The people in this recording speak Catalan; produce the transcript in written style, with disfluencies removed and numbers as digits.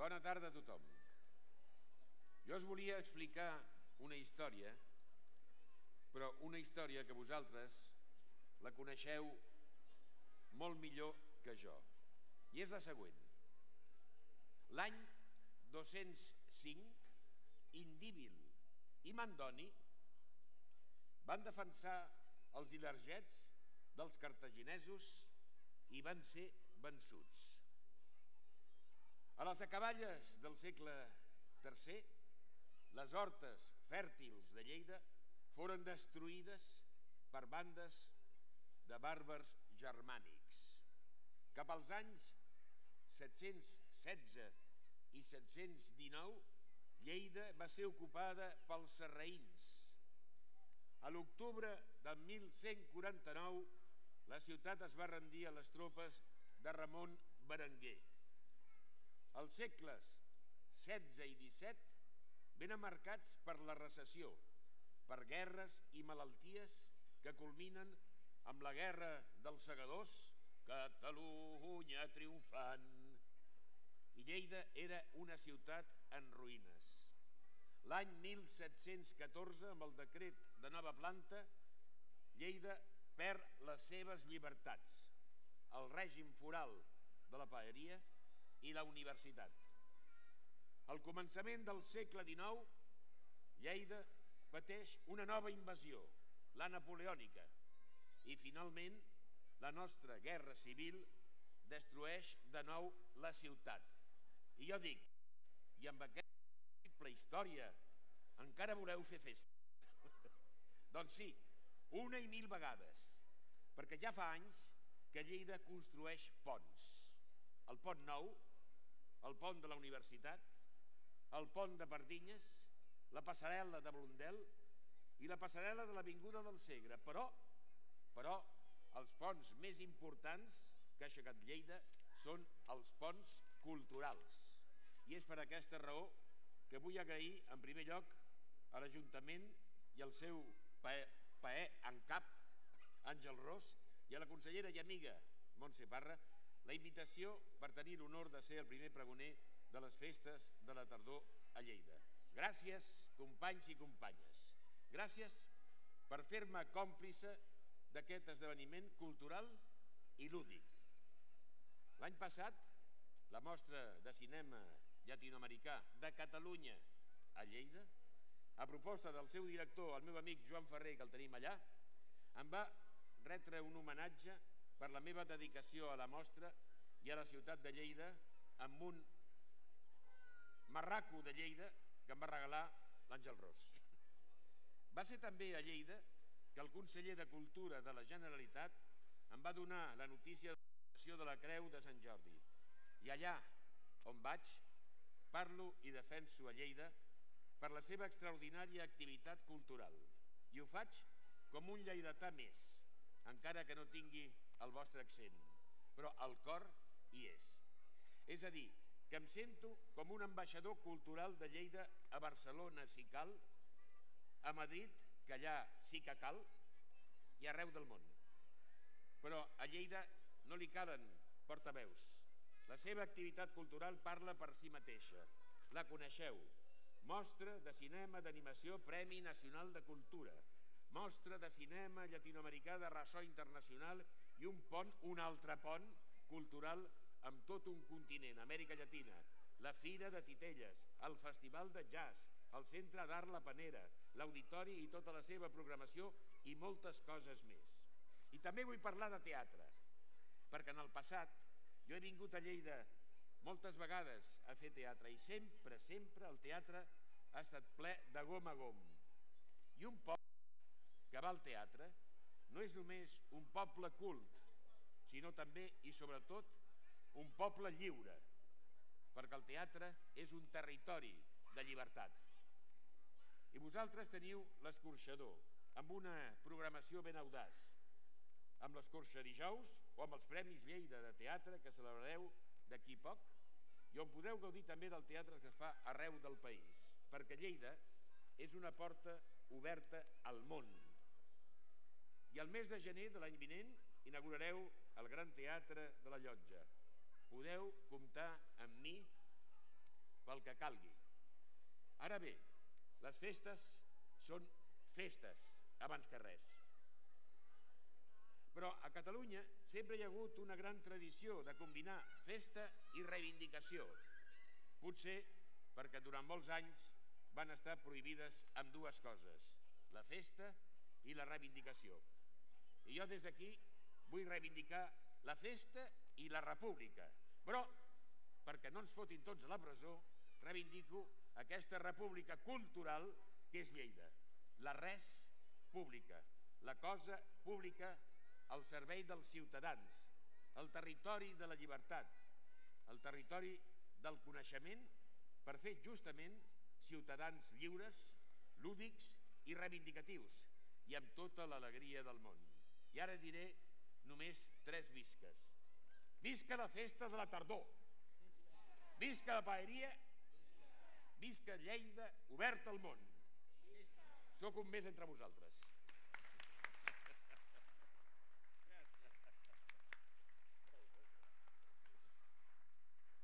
Bona tarda a tothom. Jo us volia explicar una història, però una història que vosaltres la coneixeu molt millor que jo. I és la següent. L'any 205, Indíbil i Mandoni van defensar els ilergets dels cartaginesos i van ser vençuts. A les acaballes del segle III, les hortes fèrtils de Lleida foren destruïdes per bandes de bàrbars germànics. Cap als anys 716 i 719, Lleida va ser ocupada pels sarraïns. A l'octubre de 1149, la ciutat es va rendir a les tropes de Ramon Berenguer. Els segles XVI i XVII venen marcats per la recessió, per guerres i malalties que culminen amb la Guerra dels Segadors, Catalunya triomfant. I Lleida era una ciutat en ruïnes. L'any 1714, amb el decret de nova planta, Lleida perd les seves llibertats, el règim foral de la paeria i la universitat. Al començament del segle XIX, Lleida pateix una nova invasió, la napoleònica, i finalment la nostra guerra civil destrueix de nou la ciutat. I jo dic, i amb aquesta triple història encara voleu fer festa? Doncs sí, una i mil vegades, perquè ja fa anys que Lleida construeix ponts. El pont Nou, el pont de la universitat, el pont de Pardinyes, la passarel·la de Blondel i la passarel·la de l'Avinguda del Segre. Però els ponts més importants que ha aixecat Lleida són els ponts culturals. I és per aquesta raó que vull agrair en primer lloc a l'Ajuntament i al seu paer en cap, Àngel Ros, i a la consellera i amiga Montse Parra, la invitació per tenir l'honor de ser el primer pregoner de les festes de la tardor a Lleida. Gràcies, companys i companyes. Gràcies per fer-me còmplice d'aquest esdeveniment cultural i lúdic. L'any passat, la mostra de cinema llatinoamericà de Catalunya a Lleida, a proposta del seu director, el meu amic Joan Ferrer, que el tenim allà, em va retre un homenatge per la meva dedicació a la mostra i a la ciutat de Lleida amb un marraco de Lleida que em va regalar l'Àngel Ros. Va ser també a Lleida que el conseller de Cultura de la Generalitat em va donar la notícia de la donació de la Creu de Sant Jordi. I allà on vaig, parlo i defenso a Lleida per la seva extraordinària activitat cultural. I ho faig com un lleidatà més, encara que no tingui el vostre accent, però el cor hi és. És a dir, que em sento com un ambaixador cultural de Lleida a Barcelona, si cal, a Madrid, que allà sí que cal, i arreu del món. Però a Lleida no li calen portaveus. La seva activitat cultural parla per si mateixa. La coneixeu. Mostra de cinema d'animació Premi Nacional de Cultura. Mostra de cinema llatinoamericà de ressò internacional i un altre pont cultural amb tot un continent, Amèrica Llatina, la Fira de Titelles, el Festival de Jazz, el Centre d'Art La Panera, l'Auditori i tota la seva programació i moltes coses més. I també vull parlar de teatre, perquè en el passat jo he vingut a Lleida moltes vegades a fer teatre i sempre el teatre ha estat ple de gom a gom. I un poble que va al teatre no és només un poble cult, sinó també i sobretot un poble lliure, perquè el teatre és un territori de llibertat. I vosaltres teniu l'Escorxador, amb una programació ben audaç, amb l'Escorxadijous o amb els Premis Lleida de Teatre que celebrareu d'aquí poc, i on podeu gaudir també del teatre que es fa arreu del país, perquè Lleida és una porta oberta al món. I el mes de gener de l'any vinent inaugurareu el Gran Teatre de la Llotja. Podeu comptar amb mi pel que calgui. Ara bé, les festes són festes abans que res. Però a Catalunya sempre hi ha hagut una gran tradició de combinar festa i reivindicació. Potser perquè durant molts anys van estar prohibides ambdues coses, la festa i la reivindicació. I jo des d'aquí vull reivindicar la festa i la república, però perquè no ens fotin tots a la presó, reivindico aquesta república cultural que és Lleida, la res pública, la cosa pública al servei dels ciutadans, el territori de la llibertat, el territori del coneixement per fer justament ciutadans lliures, lúdics i reivindicatius i amb tota l'alegria del món. I ara diré només 3 visques. Visca la festa de la tardor, visca la paeria, visca Lleida oberta al món. Sóc un més entre vosaltres.